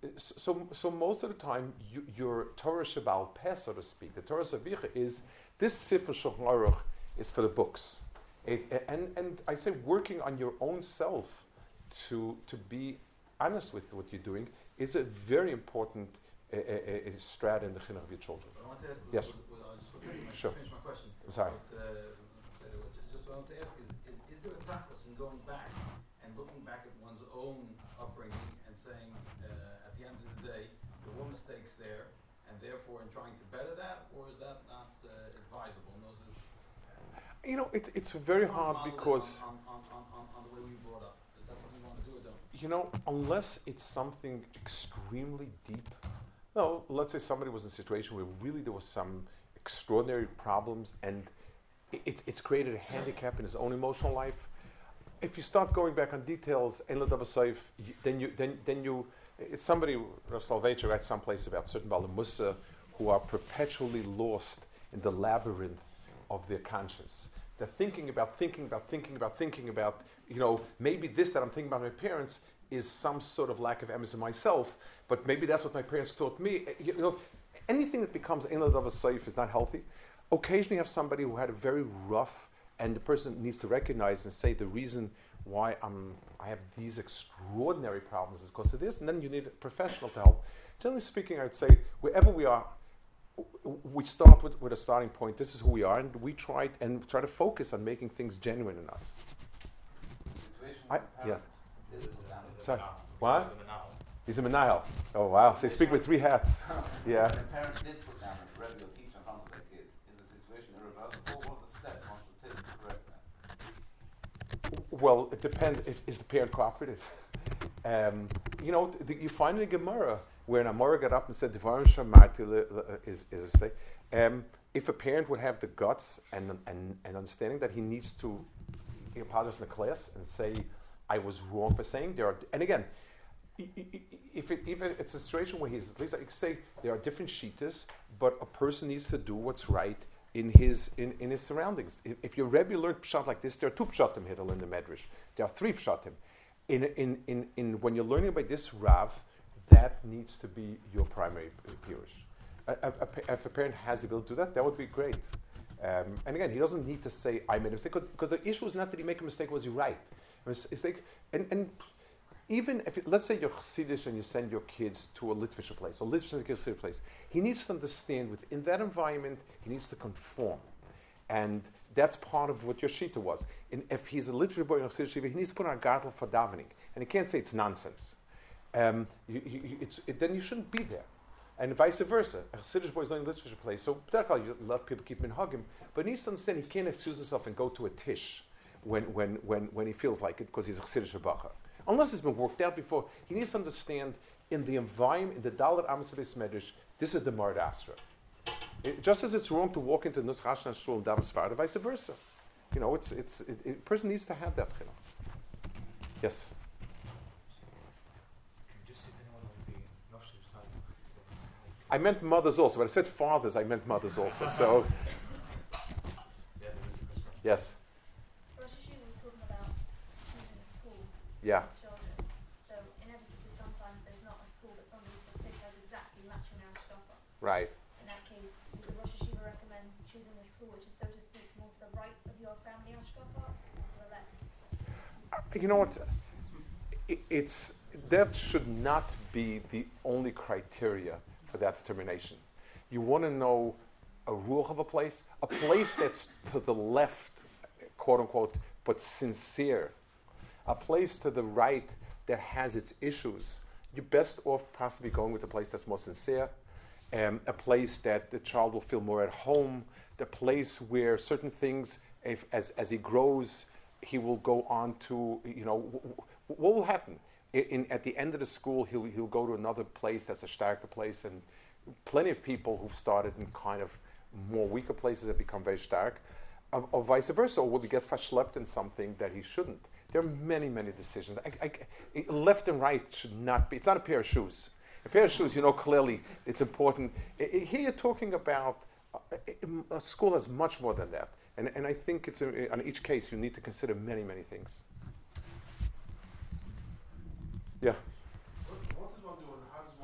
so, so most of the time, you, your Torah Shabbal Peh, so to speak, the Torah Savicha is, this Sifra Shulchan Aruch is for the books. It, and, and I say working on your own self to, to be honest with what you're doing is a very important uh, uh, uh, strat in the chinuch of your children. I want to ask, yes. With, with, uh, just finish, sure. finish my question. I'm sorry. But, uh, just what I want to ask is, is, is there a tachlis in going back and looking back at one's own upbringing and saying, uh, at the end of the day, there were mistakes there, and therefore in trying to better that, or is that not uh, advisable? No, is, you know, it, it's very hard because... On, on, on, on, on the way we brought up. Is that something you want to do or don't? You know, unless it's something extremely deep. No, let's say somebody was in a situation where really there was some extraordinary problems and it, it's created a handicap in his own emotional life. If you start going back on details, then you, then, then you, it's somebody, Rav Soloveitchik writes someplace about certain Baalei Mussar who are perpetually lost in the labyrinth of their conscience. They're thinking about, thinking about, thinking about, thinking about, you know, maybe this that I'm thinking about my parents is some sort of lack of emes in myself, but maybe that's what my parents taught me. You know, anything that becomes Ein Ladav Saif is not healthy. Occasionally you have somebody who had a very rough, and the person needs to recognize and say the reason why I'm, I have these extraordinary problems is because of this, and then you need a professional to help. Generally speaking, I would say wherever we are, we start with, with a starting point. This is who we are, and we try and try to focus on making things genuine in us. I, yeah. Sorry. What? He's a menahel. Oh wow! So you speak with three hats. Yeah. When the parents did put down a regular teacher in front of their kids, is the situation irreversible? What are the steps one should take to correct that? Well, it depends. If, is the parent cooperative? Um, you know, the, you find in a Gemara where an Amora got up and said, "Devarim shamarti is is a say." Um, if a parent would have the guts and and, and understanding that he needs to apologize in the class and say, "I was wrong for saying there are," and again, if it, if it's a situation where he's at least, like say there are different shitas, but a person needs to do what's right in his in, in his surroundings. If, if your Rebbe learned pshat like this, there are two pshatim here to learn the medrash. There are three pshatim. In in in in when you're learning by this Rav, that needs to be your primary pirush. A, a, a, if a parent has the ability to do that, that would be great. Um, and again, he doesn't need to say, I made a mistake, because the issue is not that he made a mistake, was he right? It's, it's like, and, and even if, it, let's say you're Chassidish and you send your kids to a Litvisher place, or Litvisher place, he needs to understand within that environment, he needs to conform. And that's part of what your Shita was. And if he's a literary boy in a Chassidish Shiva, he needs to put on a gartel for davening. And he can't say it's nonsense. Um, you, you, it's, it, then you shouldn't be there. And vice versa. A Chassidish boy is not in a Litvisher place, so you let people keep him and hug him, but he needs to understand he can't excuse himself and go to a tish when when when, when he feels like it because he's a Chassidish Bacha. Unless it's been worked out before, he needs to understand in the environment, in the Dalet Amos Medrash, this is the Mard Asra. It, just as it's wrong to walk into Nus Chashna Shul and Damas Farda, vice versa. You know, it's it's it, it, a person needs to have that chinuch. Yes. I meant mothers also. When I said fathers, I meant mothers also. So, yes. Rosh Hashanah was talking about choosing a school Yeah. for children. So inevitably, sometimes there's not a school that somebody thinks has exactly matching their hashkafa. Right. In that case, would the Rosh Hashanah recommend choosing a school which is, so to speak, more to the right of your family hashkafa, or to the left? You know what? It, it's that should not be the only criteria for that determination. You want to know a rule of a place, a place that's to the left, quote unquote, but sincere, a place to the right that has its issues. You're best off possibly going with a place that's more sincere, um, a place that the child will feel more at home, the place where certain things, if, as as he grows, he will go on to, you know, w- w- what will happen? In, in, at the end of the school, he'll he'll go to another place that's a starker place, and plenty of people who've started in kind of more weaker places have become very stark, or, or vice versa, or will he get verschlepped in something that he shouldn't? There are many, many decisions. I, I, left and right should not be, it's not a pair of shoes. A pair of shoes, you know clearly it's important. I, I, here you're talking about, a, a school has much more than that. And, and I think it's a, on each case you need to consider many, many things. Yeah? What, what does one do and how does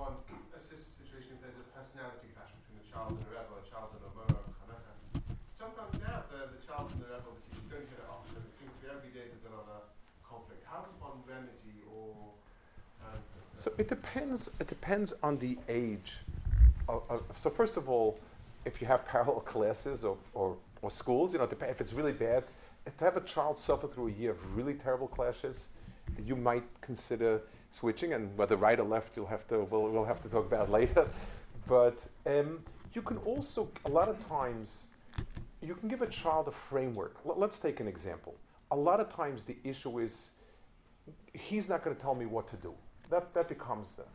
there's a personality clash between a child and a rebel, a child and a Mora, Chanechas. Sometimes now the, the child and the rebel, the teacher don't get it off, but it seems to be every day there's another conflict. How does one remedy or... Um, so it depends, it depends on the age. Of, of, so first of all, if you have parallel classes or, or, or schools, you know, dep- if it's really bad, to have a child suffer through a year of really terrible clashes, you might consider switching, and whether right or left, you'll have to, we'll, we'll have to talk about later. But um, you can also, a lot of times, you can give a child a framework. L- let's take an example. A lot of times the issue is, he's not going to tell me what to do. That, that becomes the...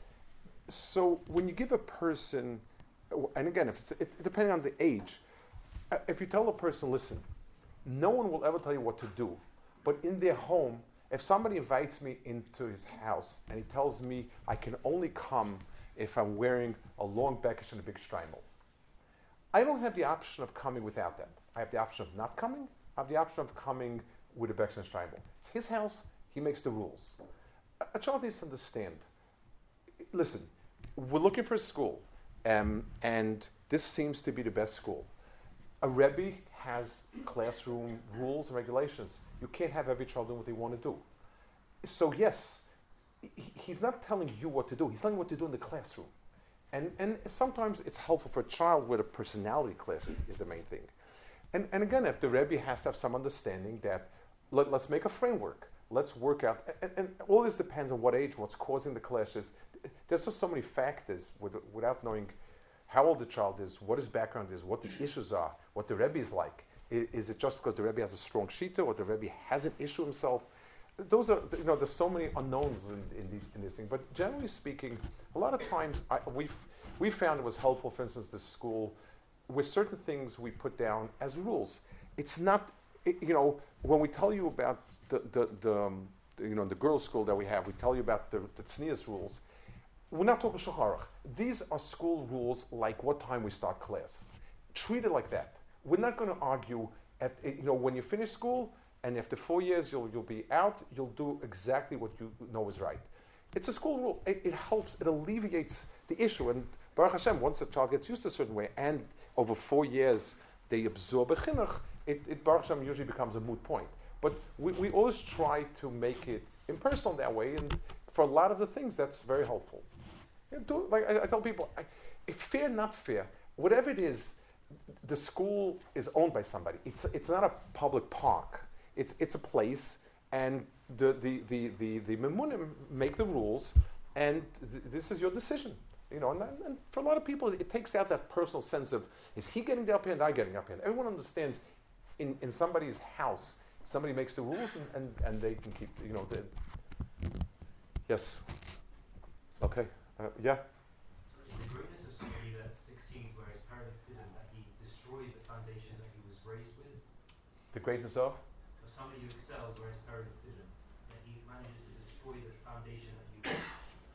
So when you give a person, and again, if it's, it, depending on the age, uh, if you tell a person, listen, no one will ever tell you what to do, but in their home, if somebody invites me into his house and he tells me I can only come if I'm wearing a long bekish and a big shtreimel, I don't have the option of coming without that. I have the option of not coming. I have the option of coming with a bekish and shtreimel. It's his house. He makes the rules. A, a child needs to understand. Listen, we're looking for a school, um, and this seems to be the best school. A Rebbe has classroom rules and regulations. You can't have every child doing what they want to do. So yes, he, he's not telling you what to do. He's telling you what to do in the classroom. And and sometimes it's helpful for a child where the personality clash is, is the main thing. And and again, if the Rebbe has to have some understanding that let, let's make a framework. Let's work out. And, and all this depends on what age, what's causing the clashes. There's just so many factors with, without knowing how old the child is, what his background is, what the issues are, what the Rebbe is like. Is, is it just because the Rebbe has a strong shita, or the Rebbe has an issue himself? Those are, you know, there's so many unknowns in, in these in this thing. But generally speaking, a lot of times I, we've we found it was helpful. For instance, the school, with certain things we put down as rules. It's not, it, you know, when we tell you about the the, the um, you know the girls' school that we have, we tell you about the, the tznius rules. We're not talking shaharach. These are school rules, like what time we start class. Treat it like that. We're not going to argue at, you know, when you finish school and after four years you'll you'll be out, you'll do exactly what you know is right. It's a school rule. It, it helps, it alleviates the issue. And Baruch Hashem, once a child gets used to a certain way and over four years they absorb a chinuch, it, it Baruch Hashem usually becomes a moot point. But we, we always try to make it impersonal that way, and for a lot of the things that's very helpful. You know, do, like I, I tell people, I, if fair, not fair, whatever it is, the school is owned by somebody. It's it's not a public park. It's it's a place, and the the the the, the memunim make the rules, and th- this is your decision. You know, and, and for a lot of people, it takes out that personal sense of, is he getting the upper hand, I getting the upper hand? Everyone understands, in, in somebody's house, somebody makes the rules, and, and, and they can keep, you know, the, yes. Okay, uh, yeah. The greatness of somebody that succeeds where his parents didn't, that he destroys the foundations that he was raised with. The greatness of? Of somebody who excels where his parents didn't, that he manages to destroy the foundation that he raised them.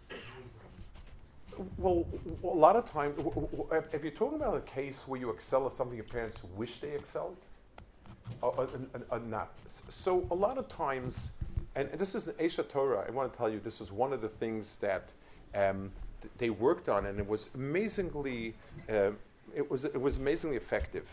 Well, a lot of times, if you're talking about a case where you excel at something your parents wish they excelled, or, or, or, or not. So a lot of times, and, and this is an Esha Torah, I want to tell you, this was one of the things that um, th- they worked on, and it was amazingly, uh, it was it was amazingly effective.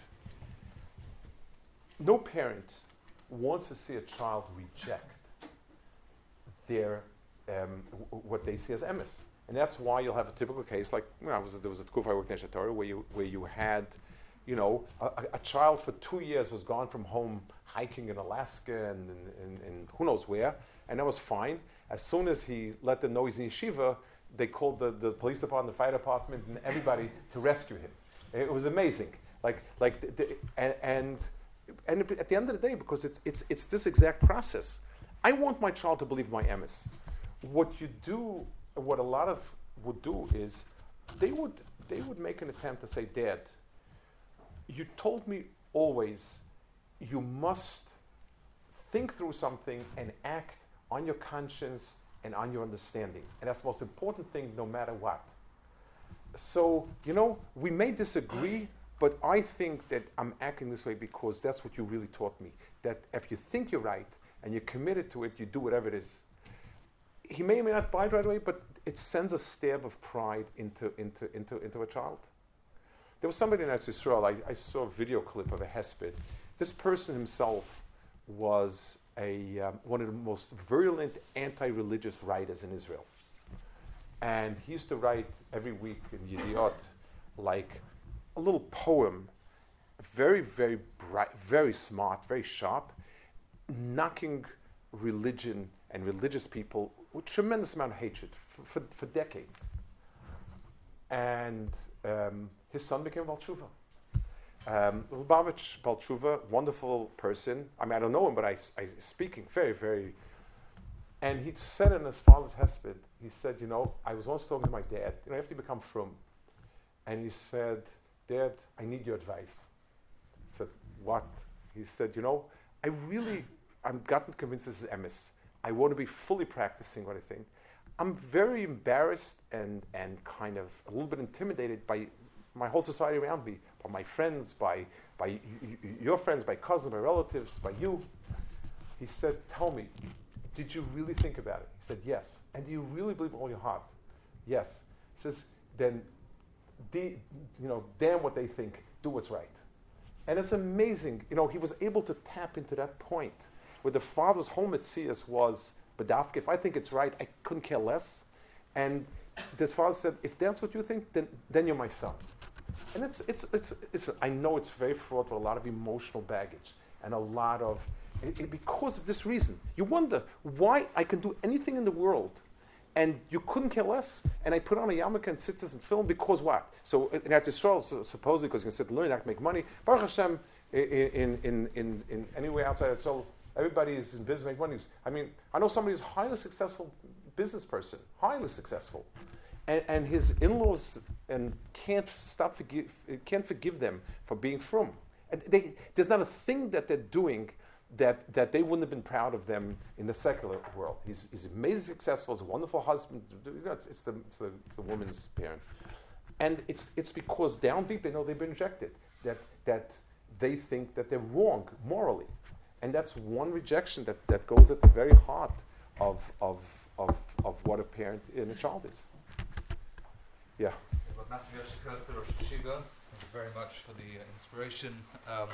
No parent wants to see a child reject their um, w- what they see as emes. And that's why you'll have a typical case like, you know, was, there was a Tkuf I worked in Esha Torah where you where you had, you know, a, a child for two years was gone from home hiking in Alaska and, and, and, and who knows where, and that was fine. As soon as he let them know he's in yeshiva, they called the, the police department, the fire department, and everybody to rescue him. It was amazing. Like like the, the, and, and and at the end of the day, because it's it's it's this exact process. I want my child to believe my emes. What you do. What a lot of would do is they would they would make an attempt to say, Dad, you told me always you must think through something and act on your conscience and on your understanding. And that's the most important thing no matter what. So, you know, we may disagree, but I think that I'm acting this way because that's what you really taught me. That if you think you're right and you're committed to it, you do whatever it is. he may or may not buy it right away, but it sends a stab of pride into into into into a child. There was somebody in Eretz Yisrael. I, I saw a video clip of a hesped. This person himself was a um, one of the most virulent anti-religious writers in Israel, and he used to write every week in Yediot like a little poem, very very bright, very smart, very sharp, knocking religion and religious people with tremendous amount of hatred for, for, for decades. And um, his son became Baal Tshuva. Um, Lubavitch Baal Tshuva, wonderful person. I mean, I don't know him, but I, I speaking very, very. And he said in his father's hesped, he said, you know, I was once talking to my dad, you know, after you become frum, and he said, Dad, I need your advice. I said, what? He said, you know, I really, I'm gotten convinced this is emes. I want to be fully practicing what I think. I'm very embarrassed and, and kind of a little bit intimidated by my whole society around me, by my friends, by, by y- y- your friends, by cousins, by relatives, by you. He said, tell me, did you really think about it? He said, yes. And do you really believe with all your heart? Yes. He says, then, de- you know, damn what they think, do what's right. And it's amazing, you know, he was able to tap into that point where the father's whole metzias was, Badafka, if I think it's right, I couldn't care less. And this father said, if that's what you think, then then you're my son. And it's it's it's it's. I know it's very fraught with a lot of emotional baggage and a lot of it, it, because of this reason. You wonder why I can do anything in the world, and you couldn't care less. And I put on a yarmulke and tzitzis and film because what? So in Eretz Yisrael, so supposedly because you can sit and learn, not make money. Baruch Hashem, in in in in anywhere outside Eretz Yisrael, everybody is in business, make money. I mean, I know somebody who's a highly successful business person, highly successful, and, and his in-laws and can't stop forgive, can't forgive them for being frum. And they, there's not a thing that they're doing that, that they wouldn't have been proud of them in the secular world. He's, he's amazingly successful. He's a wonderful husband. You know, it's, it's, the, it's, the, it's the woman's parents, and it's it's because down deep they know they've been rejected. That that they think that they're wrong morally. And that's one rejection that, that goes at the very heart of, of of of what a parent and a child is. Yeah. Massive Yoshiko to Rosh Yeshiva. Thank you very much for the uh, inspiration. Um,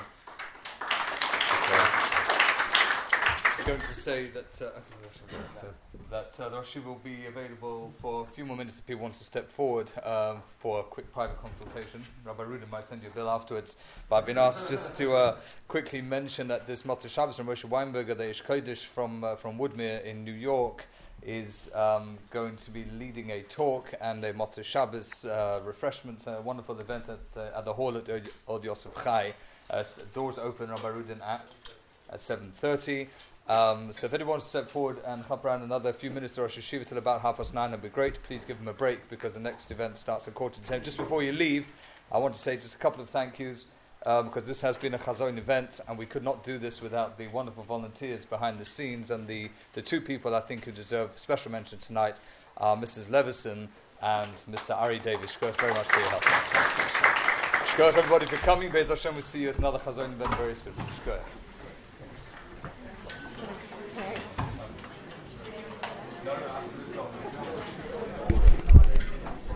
I was going to say that uh, so that uh, the Rosh Yeshiva will be available for a few more minutes if people want to step forward um, for a quick private consultation. Rabbi Rudin might send you a bill afterwards. But I've been asked just to uh, quickly mention that this Motzei Shabbos from Moshe Weinberger, the Ish Kodesh from uh, from Woodmere in New York, is um, going to be leading a talk and a Motzei Shabbos uh, refreshment, a wonderful event at, uh, at the hall at Od Yosef Chai. Uh, doors open, Rabbi Rudin, at at seven thirty. Um, so if anyone wants to step forward and hop around another few minutes to Rosh Yeshiva till about half past nine, that'd be great. Please give them a break because the next event starts at quarter to ten. Just before you leave, I want to say just a couple of thank yous um, because this has been a Chazon event and we could not do this without the wonderful volunteers behind the scenes, and the, the two people I think who deserve special mention tonight are Missus Levison and Mister Ari Davis. Shkoch very much for your help. Shkoch everybody for coming. Be'ez Hashem, we'll see you at another Chazon event very soon. Shkoch.